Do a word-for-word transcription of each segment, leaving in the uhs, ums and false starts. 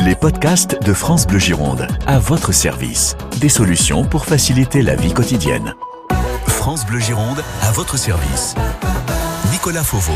Les podcasts de France Bleu Gironde, à votre service. Des solutions pour faciliter la vie quotidienne. France Bleu Gironde, à votre service. Nicolas Fauveau.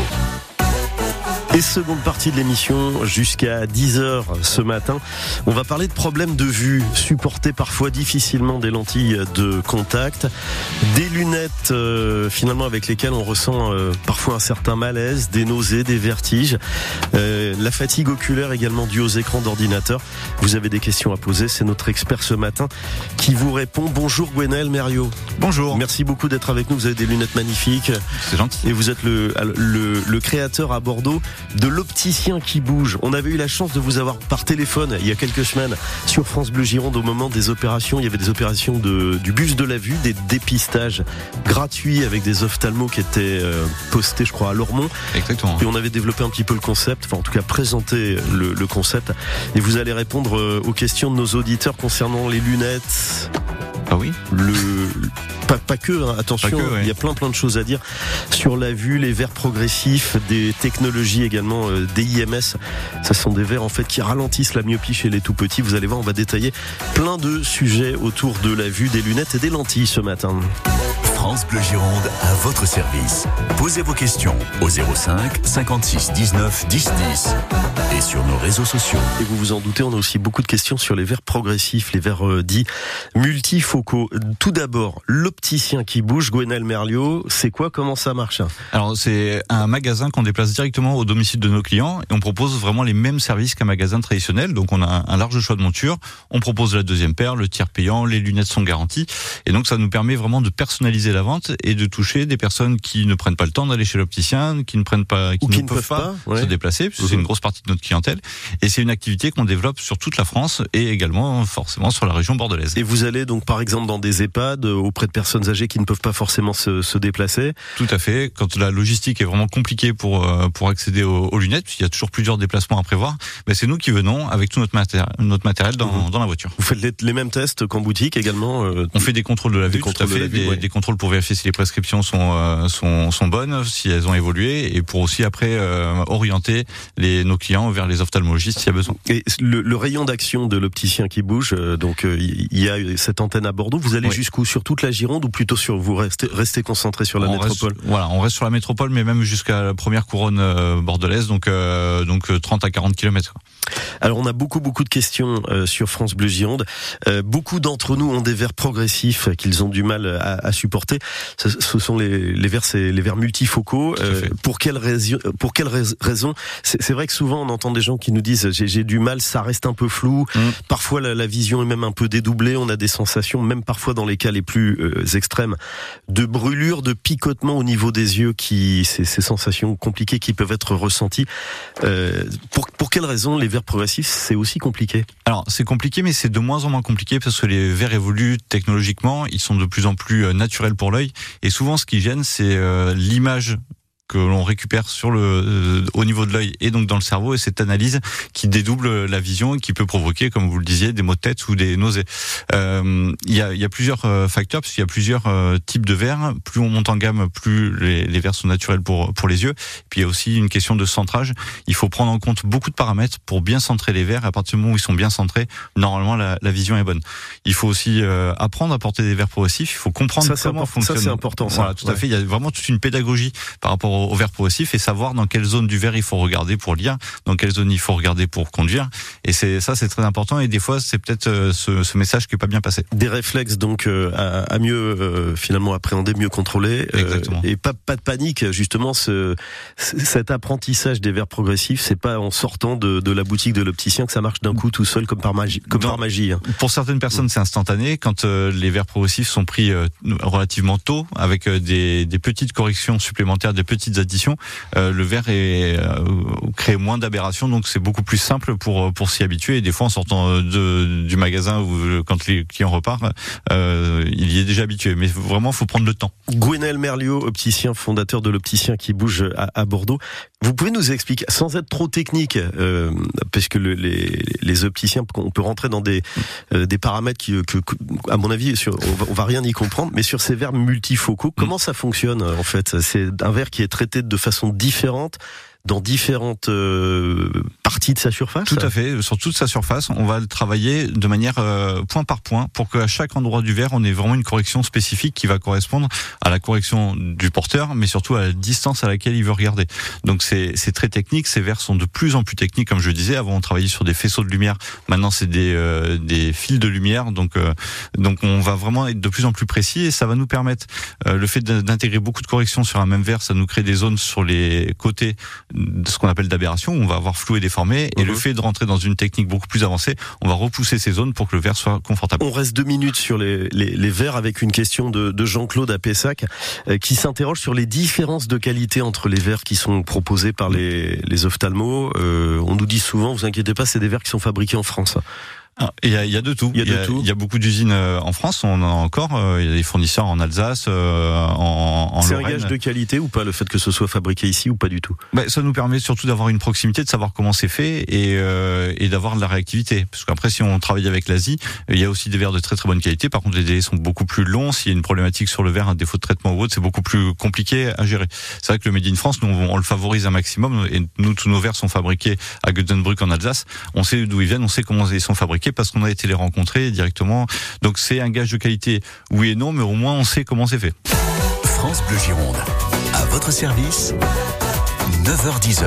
Et seconde partie de l'émission, jusqu'à dix heures ce matin, on va parler de problèmes de vue, supporter parfois difficilement des lentilles de contact, des lunettes euh, finalement avec lesquelles on ressent euh, parfois un certain malaise, des nausées, des vertiges, euh, la fatigue oculaire également due aux écrans d'ordinateur. Vous avez des questions à poser, c'est notre expert ce matin qui vous répond. Bonjour Gwenaël Merriot. Bonjour. Merci beaucoup d'être avec nous, vous avez des lunettes magnifiques. C'est gentil. Et vous êtes le, le, le créateur à Bordeaux de l'opticien qui bouge. On avait eu la chance de vous avoir par téléphone il y a quelques semaines sur France Bleu Gironde au moment des opérations. Il y avait des opérations de, du bus de la vue, des dépistages gratuits avec des ophtalmos qui étaient euh, postés, je crois, à Lormont. Exactement. Et on avait développé un petit peu le concept, enfin en tout cas présenté le, le concept. Et vous allez répondre euh, aux questions de nos auditeurs concernant les lunettes. Ah oui. Le pas, pas que, hein, attention, Pas que, ouais. Il y a plein plein de choses à dire sur la vue, les verres progressifs, des technologies également, euh, des I M S. Ce sont des verres en fait qui ralentissent la myopie chez les tout petits. Vous allez voir, on va détailler plein de sujets autour de la vue, des lunettes et des lentilles ce matin. France Bleu Gironde, à votre service. Posez vos questions au zéro cinq cinquante-six dix-neuf dix dix et sur nos réseaux sociaux. Et vous vous en doutez, on a aussi beaucoup de questions sur les verres progressifs, les verres euh, dits multifocaux. Tout d'abord, l'opticien qui bouge, Gwenaël Merriot, c'est quoi, comment ça marche? Alors c'est un magasin qu'on déplace directement au domicile de nos clients et on propose vraiment les mêmes services qu'un magasin traditionnel. Donc on a un large choix de montures, on propose la deuxième paire, le tiers payant, les lunettes sont garanties et donc ça nous permet vraiment de personnaliser la vente et de toucher des personnes qui ne prennent pas le temps d'aller chez l'opticien, qui ne prennent pas, qui, Ou qui ne, ne peuvent, peuvent pas, pas ouais. se déplacer, puisque mmh. c'est une grosse partie de notre clientèle et c'est une activité qu'on développe sur toute la France et également forcément sur la région bordelaise. Et vous allez donc par exemple dans des EHPAD auprès de personnes âgées qui ne peuvent pas forcément se, se déplacer? Tout à fait. Quand la logistique est vraiment compliquée pour pour accéder aux, aux lunettes, puisqu'il y a toujours plusieurs déplacements à prévoir, ben c'est nous qui venons avec tout notre matériel, notre matériel dans, mmh. dans la voiture. Vous faites les, les mêmes tests qu'en boutique également? euh, On fait des contrôles de la vue, des tout à fait, de vue, des, ouais. des contrôles pour vérifier si les prescriptions sont euh, sont sont bonnes, si elles ont évolué, et pour aussi après euh, orienter les nos clients vers les ophtalmologistes s'il y a besoin. Et le, le rayon d'action de l'opticien qui bouge, euh, donc il euh, y a cette antenne à Bordeaux. Vous allez oui. jusqu'où? Sur toute la Gironde ou plutôt sur vous restez restez concentré sur la on métropole? Reste, voilà, on reste sur la métropole, mais même jusqu'à la première couronne euh, bordelaise, donc euh, donc trente à quarante kilomètres. Alors on a beaucoup beaucoup de questions euh, sur France Bleu Gironde. Euh, beaucoup d'entre nous ont des verres progressifs qu'ils ont du mal à, à supporter. Ce, ce sont les, les verres, c'est les verres multifocaux. Euh, pour quelle raison? Pour quelle raison? C'est, c'est vrai que souvent on entend des gens qui nous disent j'ai, j'ai du mal, ça reste un peu flou. Mmh. Parfois la, la vision est même un peu dédoublée. On a des sensations, même parfois dans les cas les plus euh, extrêmes, de brûlure, de picotement au niveau des yeux, qui ces, ces sensations compliquées qui peuvent être ressenties. Euh, pour pour quelle raison les verres progressifs c'est aussi compliqué? Alors c'est compliqué, mais c'est de moins en moins compliqué parce que les verres évoluent technologiquement, ils sont de plus en plus naturels pour l'œil et souvent ce qui gêne c'est euh, l'image que l'on récupère sur le euh, au niveau de l'œil et donc dans le cerveau, et cette analyse qui dédouble la vision et qui peut provoquer, comme vous le disiez, des maux de tête ou des nausées. Euh, il y a il y a plusieurs euh, facteurs, parce qu'il y a plusieurs euh, types de verres. Plus on monte en gamme, plus les, les verres sont naturels pour pour les yeux. Puis il y a aussi une question de centrage. Il faut prendre en compte beaucoup de paramètres pour bien centrer les verres. À partir du moment où ils sont bien centrés, normalement la, la vision est bonne. Il faut aussi euh, apprendre à porter des verres progressifs. Il faut comprendre ça, comment import- fonctionne. Ça c'est important. Ça. Voilà, tout ouais. à fait. Il y a vraiment toute une pédagogie par rapport au verre progressif et savoir dans quelle zone du verre il faut regarder pour lire, dans quelle zone il faut regarder pour conduire. Et c'est ça, c'est très important. Et des fois, c'est peut-être euh, ce, ce message qui est pas bien passé. Des réflexes donc euh, à, à mieux euh, finalement appréhender, mieux contrôler. Euh, Exactement. Et pas pas de panique. Justement, ce, cet apprentissage des verres progressifs, c'est pas en sortant de, de la boutique de l'opticien que ça marche d'un coup tout seul comme par magie. Comme non, par magie. Hein. Pour certaines personnes, c'est instantané. Quand euh, les verres progressifs sont pris euh, relativement tôt, avec euh, des, des petites corrections supplémentaires, des petites additions, euh, le verre est, euh, crée moins d'aberrations, donc c'est beaucoup plus simple pour pour s'y habituer. Et des fois, en sortant de, du magasin ou quand les clients repartent, euh, il y est déjà habitué. Mais vraiment, faut prendre le temps. Gwenaël Merriot, opticien, fondateur de l'opticien qui bouge à, à Bordeaux. Vous pouvez nous expliquer, sans être trop technique, euh, parce que le, les, les opticiens, on peut rentrer dans des euh, des paramètres qui, que, que, à mon avis, sur, on, va, on va rien y comprendre. Mais sur ces verres multifocaux, comment ça fonctionne en fait? C'est un verre qui est traité de façon différente dans différentes euh, parties de sa surface. Tout à fait, sur toute sa surface, on va le travailler de manière euh, point par point pour qu'à chaque endroit du verre, on ait vraiment une correction spécifique qui va correspondre à la correction du porteur, mais surtout à la distance à laquelle il veut regarder. Donc c'est, c'est très technique, ces verres sont de plus en plus techniques, comme je le disais. Avant, on travaillait sur des faisceaux de lumière, maintenant c'est des, euh, des fils de lumière, donc, euh, donc on va vraiment être de plus en plus précis et ça va nous permettre, euh, le fait d'intégrer beaucoup de corrections sur un même verre, ça nous crée des zones sur les côtés de ce qu'on appelle d'aberration, où on va avoir flou et déformé, et mmh. le fait de rentrer dans une technique beaucoup plus avancée, on va repousser ces zones pour que le verre soit confortable. On reste deux minutes sur les, les, les verres avec une question de, de Jean-Claude à Pessac, euh, qui s'interroge sur les différences de qualité entre les verres qui sont proposés par les, les ophtalmos. Euh, on nous dit souvent, vous inquiétez pas, c'est des verres qui sont fabriqués en France. Il y a, il y a de tout. Il y a, il y a, de tout. Il y a beaucoup d'usines en France. On en a encore. Il y a des fournisseurs en Alsace, en, en C'est Lorraine. un gage de qualité ou pas, le fait que ce soit fabriqué ici ou pas du tout? Ben, ça nous permet surtout d'avoir une proximité, de savoir comment c'est fait et, euh, et d'avoir de la réactivité. Parce qu'après, si on travaille avec l'Asie, il y a aussi des verres de très très bonne qualité. Par contre, les délais sont beaucoup plus longs. S'il y a une problématique sur le verre, un défaut de traitement ou autre, c'est beaucoup plus compliqué à gérer. C'est vrai que le Made in France, nous, on le favorise un maximum. Et nous, tous nos verres sont fabriqués à Göteborg en Alsace. On sait d'où ils viennent, on sait comment ils sont fabriqués parce qu'on a été les rencontrer directement. Donc c'est un gage de qualité, oui et non, mais au moins on sait comment c'est fait. France Bleu Gironde, à votre service, neuf heures dix.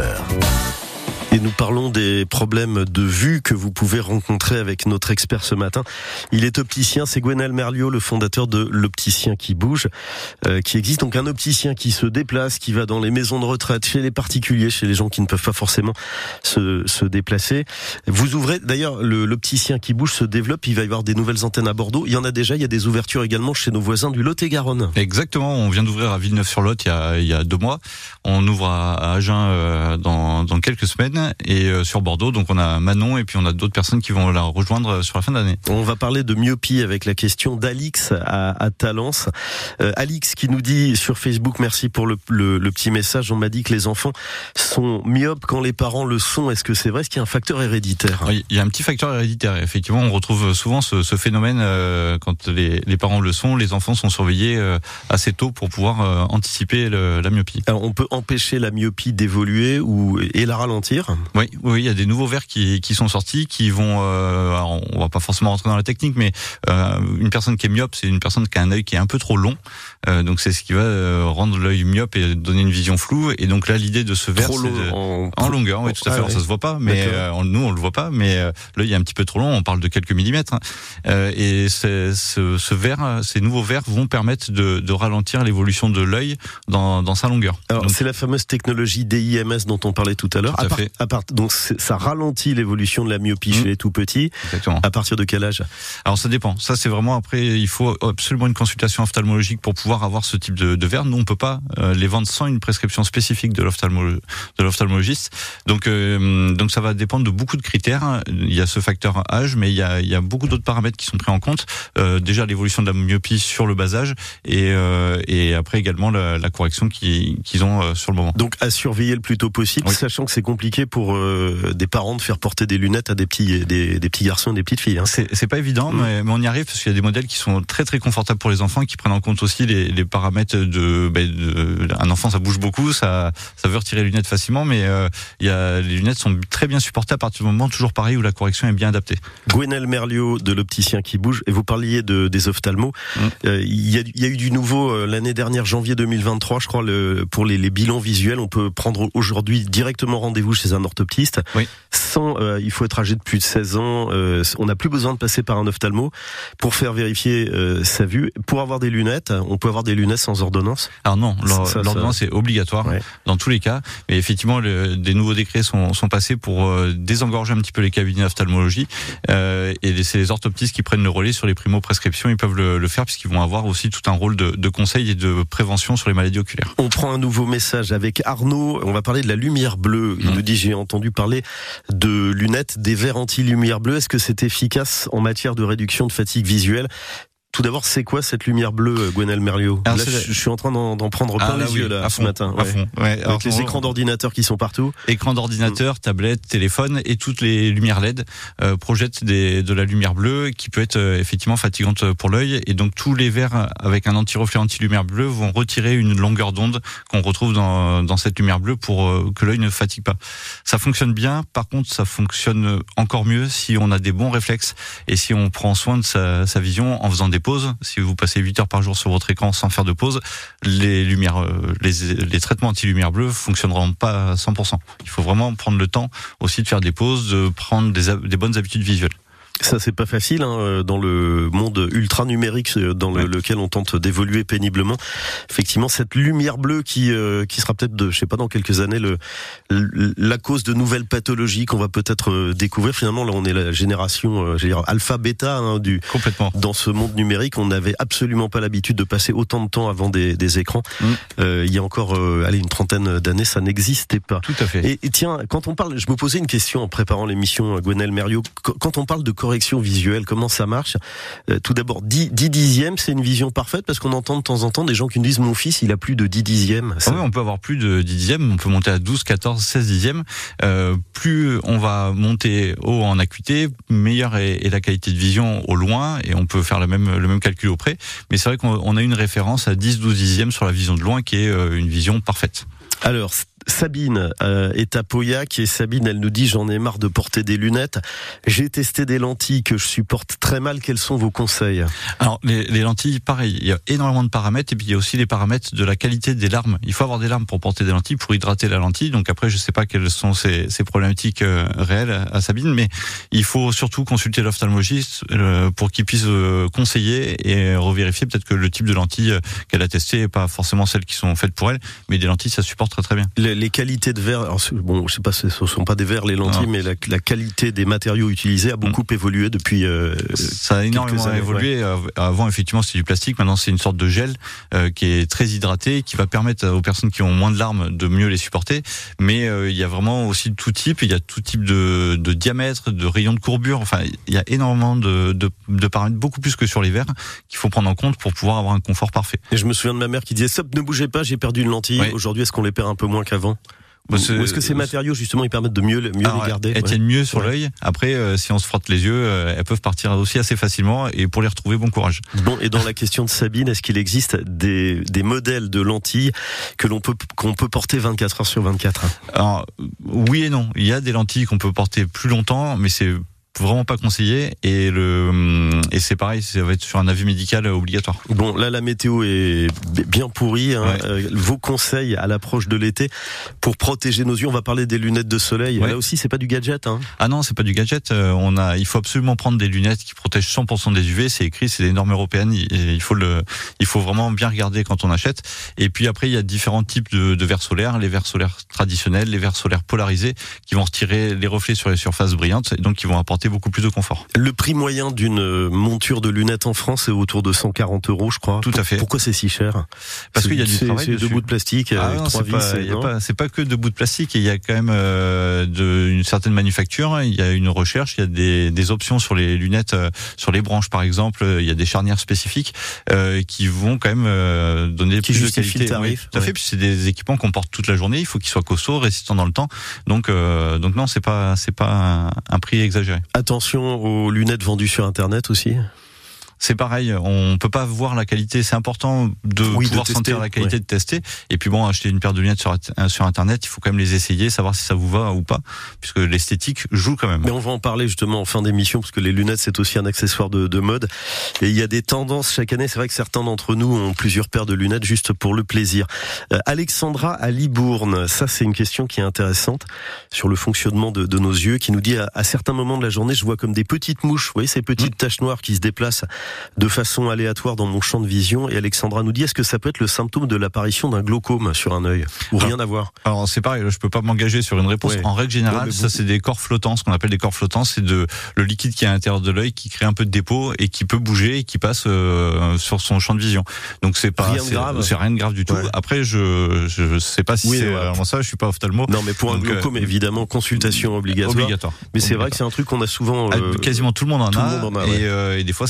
Et nous parlons des problèmes de vue que vous pouvez rencontrer avec notre expert ce matin. Il est opticien, c'est Gwenel Merliot, le fondateur de l'Opticien qui bouge, euh, qui existe. Donc un opticien qui se déplace, qui va dans les maisons de retraite, chez les particuliers, chez les gens qui ne peuvent pas forcément se, se déplacer. Vous ouvrez, d'ailleurs, le, l'Opticien qui bouge se développe, il va y avoir des nouvelles antennes à Bordeaux. Il y en a déjà, il y a des ouvertures également chez nos voisins du Lot-et-Garonne. Exactement, on vient d'ouvrir à Villeneuve-sur-Lot il y a, il y a deux mois. On ouvre à, à Agen euh, dans, dans quelques semaines. Et euh, sur Bordeaux, donc on a Manon et puis on a d'autres personnes qui vont la rejoindre sur la fin d'année. On va parler de myopie avec la question d'Alix à, à Talence. Euh, Alix qui nous dit sur Facebook, merci pour le, le, le petit message, on m'a dit que les enfants sont myopes quand les parents le sont. Est-ce que c'est vrai? Est-ce qu'il y a un facteur héréditaire? Oui, il y a un petit facteur héréditaire. Effectivement, on retrouve souvent ce, ce phénomène euh, quand les, les parents le sont, les enfants sont surveillés euh, assez tôt pour pouvoir euh, anticiper le, la myopie. Alors on peut empêcher la myopie d'évoluer ou et la ralentir? Oui, oui, il y a des nouveaux verres qui, qui sont sortis, qui vont. Euh, alors on va pas forcément rentrer dans la technique, mais euh, une personne qui est myope, c'est une personne qui a un œil qui est un peu trop long. Euh, donc c'est ce qui va euh, rendre l'œil myope et donner une vision floue. Et donc là, l'idée de ce verre, trop c'est long, de, en... en longueur, oui, tout à fait. Ah, alors, ouais. Ça se voit pas, mais euh, nous on le voit pas, mais euh, l'œil est un petit peu trop long. On parle de quelques millimètres. Hein. Euh, et c'est, ce, ce verre, ces nouveaux verres vont permettre de, de ralentir l'évolution de l'œil dans, dans sa longueur. Alors donc, c'est la fameuse technologie D I M S dont on parlait tout à l'heure. Tout à, à part, fait. À part, donc ça ralentit l'évolution de la myopie mmh. chez les tout petits. Exactement. À partir de quel âge? Alors ça dépend. Ça c'est vraiment après il faut absolument une consultation ophtalmologique pour pouvoir avoir ce type de, de verre. Nous on peut pas euh, les vendre sans une prescription spécifique de l'ophtalmo, de l'ophtalmologiste. Donc euh, donc ça va dépendre de beaucoup de critères. Il y a ce facteur âge, mais il y a il y a beaucoup d'autres paramètres qui sont pris en compte. Euh, déjà l'évolution de la myopie sur le bas âge et euh, et après également la, la correction qu'ils qu'ils ont euh, sur le moment. Donc à surveiller le plus tôt possible, oui. Sachant que c'est compliqué pour euh, des parents de faire porter des lunettes à des petits des, des petits garçons et des petites filles. Hein. C'est, c'est pas évident, mmh. mais, mais on y arrive parce qu'il y a des modèles qui sont très très confortables pour les enfants, qui prennent en compte aussi les, les paramètres de, ben, de. Un enfant, ça bouge beaucoup, ça ça veut retirer les lunettes facilement, mais euh, il y a les lunettes sont très bien supportées à partir du moment toujours pareil où la correction est bien adaptée. Gwenel Merliot de l'Opticien qui bouge, et vous parliez de des ophtalmos. Mmh. Euh, il y a il y a eu du nouveau euh, l'année dernière, janvier deux mille vingt-trois, je crois, le, pour les, les bilans visuels, on peut prendre aujourd'hui directement rendez-vous chez un orthoptiste. Oui. Sans, euh, il faut être âgé de plus de seize ans. Euh, on n'a plus besoin de passer par un ophtalmo pour faire vérifier euh, sa vue. Pour avoir des lunettes, on peut avoir des lunettes sans ordonnance? Alors non, l'ordonnance ça... est obligatoire ouais. dans tous les cas. Mais effectivement, le, des nouveaux décrets sont, sont passés pour euh, désengorger un petit peu les cabinets d'ophtalmologie euh, et c'est les orthoptistes qui prennent le relais sur les primo-prescriptions. Ils peuvent le, le faire puisqu'ils vont avoir aussi tout un rôle de, de conseil et de prévention sur les maladies oculaires. On prend un nouveau message avec Arnaud. On va parler de la lumière bleue. Il mmh. nous dit, j'ai entendu parler de lunettes, des verres anti-lumière bleue. Est-ce que c'est efficace en matière de réduction de fatigue visuelle? Tout d'abord, c'est quoi cette lumière bleue, Gwenaël Merliot? Là, je, je suis en train d'en, d'en prendre plein ah, les oui, yeux là, ce matin. À fond. Ouais. Avec alors, les on... écrans d'ordinateur qui sont partout. Écrans d'ordinateur, mmh. tablettes, téléphones et toutes les lumières L E D euh, projettent des, de la lumière bleue qui peut être euh, effectivement fatigante pour l'œil. Et donc tous les verres avec un anti-reflet anti-lumière bleue vont retirer une longueur d'onde qu'on retrouve dans, dans cette lumière bleue pour euh, que l'œil ne fatigue pas. Ça fonctionne bien. Par contre, ça fonctionne encore mieux si on a des bons réflexes et si on prend soin de sa, sa vision en faisant des pauses. Si vous passez huit heures par jour sur votre écran sans faire de pause, les lumières, les, les traitements anti-lumière bleue fonctionneront pas à cent pour cent. Il faut vraiment prendre le temps aussi de faire des pauses, de prendre des, des bonnes habitudes visuelles. Ça, c'est pas facile hein, dans le monde ultra numérique dans le, ouais. lequel on tente d'évoluer péniblement. Effectivement, cette lumière bleue qui euh, qui sera peut-être, de, je sais pas, dans quelques années, le, le la cause de nouvelles pathologies qu'on va peut-être euh, découvrir. Finalement, là, on est la génération, euh, je veux dire, alpha, bêta hein, du complètement. Dans ce monde numérique, on n'avait absolument pas l'habitude de passer autant de temps avant des, des écrans. Mm. Euh, il y a encore, euh, allez, une trentaine d'années, ça n'existait pas. Tout à fait. Et, et tiens, quand on parle, je me posais une question en préparant l'émission, Gwenaël Merliot. Quand on parle de correction visuelle, comment ça marche? euh, Tout d'abord, dix dixièmes, c'est une vision parfaite parce qu'on entend de temps en temps des gens qui nous disent mon fils, il a plus de dix dixièmes. Ça... Oui, on peut avoir plus de dix dixièmes, on peut monter à douze, quatorze, seize dixièmes. Euh, plus on va monter haut en acuité, meilleure est, est la qualité de vision au loin et on peut faire le même, le même calcul au près. Mais c'est vrai qu'on a une référence à dix, douze dixièmes sur la vision de loin qui est euh, une vision parfaite. Alors, Sabine euh, est à Pauillac et Sabine, elle nous dit j'en ai marre de porter des lunettes. J'ai testé des lentilles que je supporte très mal. Quels sont vos conseils? Alors les, les lentilles, pareil, il y a énormément de paramètres et puis il y a aussi les paramètres de la qualité des larmes. Il faut avoir des larmes pour porter des lentilles, pour hydrater la lentille. Donc après, je sais pas quelles sont ces, ces problématiques euh, réelles à Sabine, mais il faut surtout consulter l'ophtalmologiste euh, pour qu'il puisse euh, conseiller et revérifier peut-être que le type de lentilles qu'elle a testé n'est pas forcément celles qui sont faites pour elle, mais des lentilles ça supporte très très bien. Les, les qualités de verre, alors, bon, je sais pas, ce ne sont pas des verres les lentilles, non. mais la, la qualité des matériaux utilisés a beaucoup mmh. évolué depuis. Euh, ça a énormément années, évolué. Ouais. Avant, effectivement, c'était du plastique. Maintenant, c'est une sorte de gel euh, qui est très hydraté, qui va permettre aux personnes qui ont moins de larmes de mieux les supporter. Mais euh, il y a vraiment aussi de tout type. Il y a tout type de, de diamètre, de rayons de courbure. Enfin, il y a énormément de, de, de paramètres, beaucoup plus que sur les verres, qu'il faut prendre en compte pour pouvoir avoir un confort parfait. Et je me souviens de ma mère qui disait stop, ne bougez pas, j'ai perdu une lentille. Ouais. Aujourd'hui, est-ce qu'on les perd un peu moins qu'avant? Bah ou est-ce que ces matériaux justement ils permettent de mieux, mieux Alors, les garder? Elles ouais. tiennent mieux sur ouais. l'œil. Après, euh, si on se frotte les yeux, euh, elles peuvent partir aussi assez facilement. Et pour les retrouver, bon courage. Bon, et dans la question de Sabine, est-ce qu'il existe des, des modèles de lentilles que l'on peut qu'on peut porter vingt-quatre heures sur vingt-quatre? Alors, oui et non. Il y a des lentilles qu'on peut porter plus longtemps, mais c'est vraiment pas conseillé et le et c'est pareil, ça va être sur un avis médical obligatoire. Bon, là la météo est bien pourrie. Hein. Ouais. Euh, vos conseils à l'approche de l'été pour protéger nos yeux. On va parler des lunettes de soleil. Ouais. Là aussi, c'est pas du gadget. Hein. Ah non, c'est pas du gadget. Euh, on a, il faut absolument prendre des lunettes qui protègent cent pour cent des U V. C'est écrit, c'est des normes européennes. Et il faut le, il faut vraiment bien regarder quand on achète. Et puis après, il y a différents types de, de verres solaires. Les verres solaires traditionnels, les verres solaires polarisés, qui vont retirer les reflets sur les surfaces brillantes, et donc qui vont apporter beaucoup plus de confort. Le prix moyen d'une monture de lunettes en France est autour de cent quarante euros, je crois. Tout à fait. Pourquoi c'est si cher? Parce qu'il y a du travail dessus. C'est deux bouts de plastique, ah avec non, trois c'est vis. Pas, y a pas, c'est pas que deux bouts de plastique. Il y a quand même euh, de, une certaine manufacture. Il y a une recherche. Il y a des, des options sur les lunettes, euh, sur les branches par exemple. Il y a des charnières spécifiques euh, qui vont quand même euh, donner qui plus de qualité. Le tarif, oui, tout à ouais. fait. Puis c'est des équipements qu'on porte toute la journée. Il faut qu'ils soient costauds, résistants dans le temps. Donc, euh, donc non, c'est pas, c'est pas un, un prix exagéré. Attention aux lunettes vendues sur Internet aussi. C'est pareil, on peut pas voir la qualité. C'est important de oui, pouvoir de tester, sentir la qualité, ouais. de tester. Et puis bon, acheter une paire de lunettes sur, sur Internet, il faut quand même les essayer, savoir si ça vous va ou pas, puisque l'esthétique joue quand même. Mais on va en parler justement en fin d'émission, parce que les lunettes, c'est aussi un accessoire de, de mode. Et il y a des tendances chaque année. C'est vrai que certains d'entre nous ont plusieurs paires de lunettes juste pour le plaisir. Euh, Alexandra à Libourne, ça c'est une question qui est intéressante sur le fonctionnement de, de nos yeux, qui nous dit à, à certains moments de la journée, je vois comme des petites mouches, vous voyez ces petites mmh. taches noires qui se déplacent de façon aléatoire dans mon champ de vision. Et Alexandra nous dit, est-ce que ça peut être le symptôme de l'apparition d'un glaucome sur un œil ou alors, rien à voir? Alors c'est pareil, je peux pas m'engager sur une réponse. Ouais. En règle générale, ouais, ça c'est des corps flottants, ce qu'on appelle des corps flottants, c'est de le liquide qui est à l'intérieur de l'œil qui crée un peu de dépôt et qui peut bouger et qui passe euh, sur son champ de vision. Donc c'est pas rien de c'est, grave. C'est rien de grave du tout. Ouais. Après je je sais pas si oui, c'est ouais. vraiment ça, je suis pas ophtalmo. Non, mais pour un Donc, glaucome euh, évidemment consultation obligatoire. Obligatoire. Mais c'est obligatoire. vrai que c'est un truc qu'on a souvent. Euh, Quasiment tout le monde en tout a. Le monde en a et, ouais. euh, et des fois ça passe sur le champ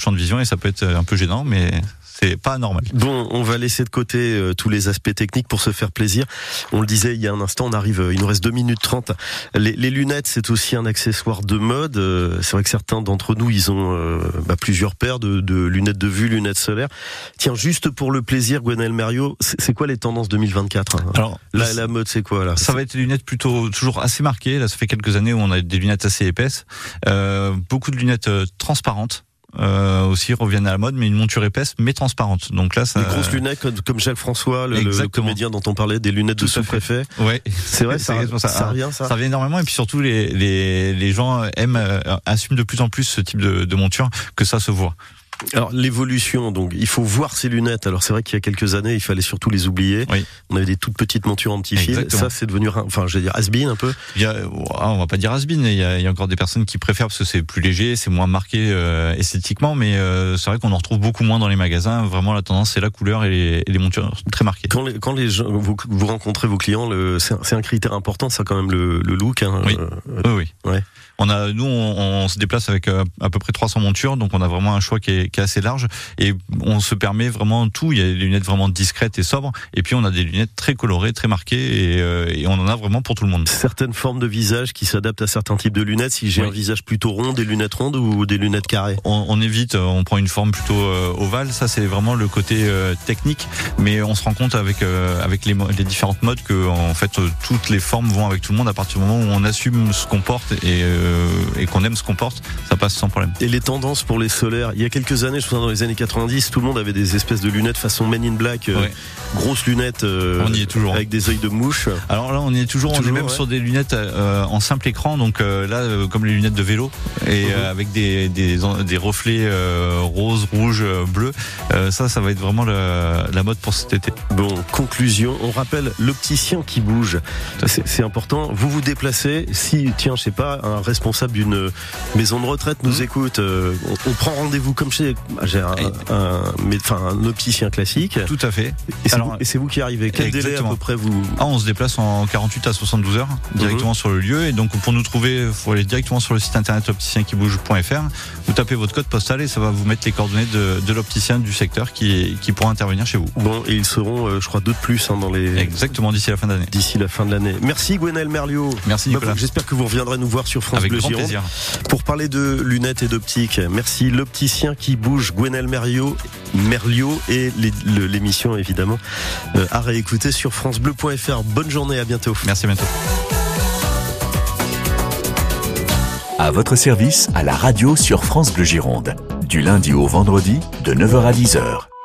champ de vision et ça peut être un peu gênant, mais c'est pas anormal. Bon, on va laisser de côté euh, tous les aspects techniques pour se faire plaisir. On le disait il y a un instant, on arrive, euh, il nous reste deux minutes trente. Les, les lunettes, c'est aussi un accessoire de mode. Euh, c'est vrai que certains d'entre nous, ils ont euh, bah, plusieurs paires de, de lunettes de vue, lunettes solaires. Tiens, juste pour le plaisir, Gwenaël Mériot, c'est, c'est quoi les tendances deux mille vingt-quatre hein? Alors, la, la mode, c'est quoi là? Ça va être des lunettes plutôt toujours assez marquées. Là, ça fait quelques années où on a des lunettes assez épaisses. Euh, beaucoup de lunettes euh, transparentes. Euh, aussi reviennent à la mode, mais une monture épaisse mais transparente. Donc là, ça. Des grosses lunettes comme, comme Jacques François, le, le comédien dont on parlait, des lunettes Tout de sous-préfet. Ouais, c'est vrai, ça, ça, ça revient, ça. Ça revient énormément, et puis surtout les les les gens aiment euh, assument de plus en plus ce type de, de monture, que ça se voit. Alors l'évolution, donc il faut voir ces lunettes. Alors c'est vrai qu'il y a quelques années, il fallait surtout les oublier. Oui. On avait des toutes petites montures en petit fil. Ça, c'est devenu, enfin, je vais dire has-been un peu. Il y a, on va pas dire has-been. Il y a, il y a encore des personnes qui préfèrent parce que c'est plus léger, c'est moins marqué euh, esthétiquement, mais euh, c'est vrai qu'on en retrouve beaucoup moins dans les magasins. Vraiment, la tendance, c'est la couleur et les, et les montures très marquées. Quand les, quand les gens, vous, vous rencontrez vos clients, le, c'est, un, c'est un critère important, ça quand même le, le look. Hein, oui. Euh, oui, oui. Ouais. On a, nous, on, on se déplace avec euh, à peu près trois cents montures, donc on a vraiment un choix qui est, qui est assez large et on se permet vraiment tout. Il y a des lunettes vraiment discrètes et sobres, et puis on a des lunettes très colorées, très marquées, et, euh, et on en a vraiment pour tout le monde. Certaines formes de visage qui s'adaptent à certains types de lunettes. Si j'ai oui. un visage plutôt rond, des lunettes rondes ou des lunettes carrées. On, on évite, on prend une forme plutôt euh, ovale. Ça, c'est vraiment le côté euh, technique, mais on se rend compte avec euh, avec les, les différentes modes que en fait euh, toutes les formes vont avec tout le monde à partir du moment où on assume ce qu'on porte et euh, et qu'on aime ce qu'on porte, ça passe sans problème. Et les tendances pour les solaires, il y a quelques années, je me souviens dans les années quatre-vingt-dix, tout le monde avait des espèces de lunettes façon Men in Black, euh, ouais. grosses lunettes euh, on y est toujours. avec des œils de mouche. Alors là, on y est toujours, toujours on est même ouais. sur des lunettes euh, en simple écran, donc euh, là, euh, comme les lunettes de vélo, et mmh. euh, avec des, des, des reflets euh, roses, rouges, euh, bleus. Euh, ça, ça va être vraiment la, la mode pour cet été. Bon, conclusion, on rappelle l'opticien qui bouge. C'est, c'est important. Vous vous déplacez, si, tiens, je sais pas, un responsable d'une maison de retraite nous mmh. écoute, euh, on, on prend rendez-vous comme chez j'ai un, un, mais, enfin, un opticien classique. Tout à fait. Et c'est, Alors, vous, et c'est vous qui arrivez. Quel exactement. délai à peu près vous ah, on se déplace en quarante-huit à soixante-douze heures directement mmh. sur le lieu, et donc pour nous trouver, il faut aller directement sur le site internet opticien qui bouge point f r. Vous tapez votre code postal et ça va vous mettre les coordonnées de, de l'opticien du secteur qui, qui pourra intervenir chez vous. Bon, et ils seront, euh, je crois, deux de plus hein, dans les. Exactement, d'ici la fin d'année. D'ici la fin de l'année. Merci Gwenaël Mériot. Merci Nicolas. Bah, j'espère que vous reviendrez nous voir sur France Avec Bleu grand Gironde plaisir. Pour parler de lunettes et d'optique. Merci l'opticien qui bouge, Gwenaël Mériot, Merliot, et les, le, l'émission évidemment euh, à réécouter sur francebleu point f r. Bonne journée, à bientôt. Merci, à bientôt. À votre service, à la radio sur France Bleu Gironde. Du lundi au vendredi, de neuf heures à dix heures.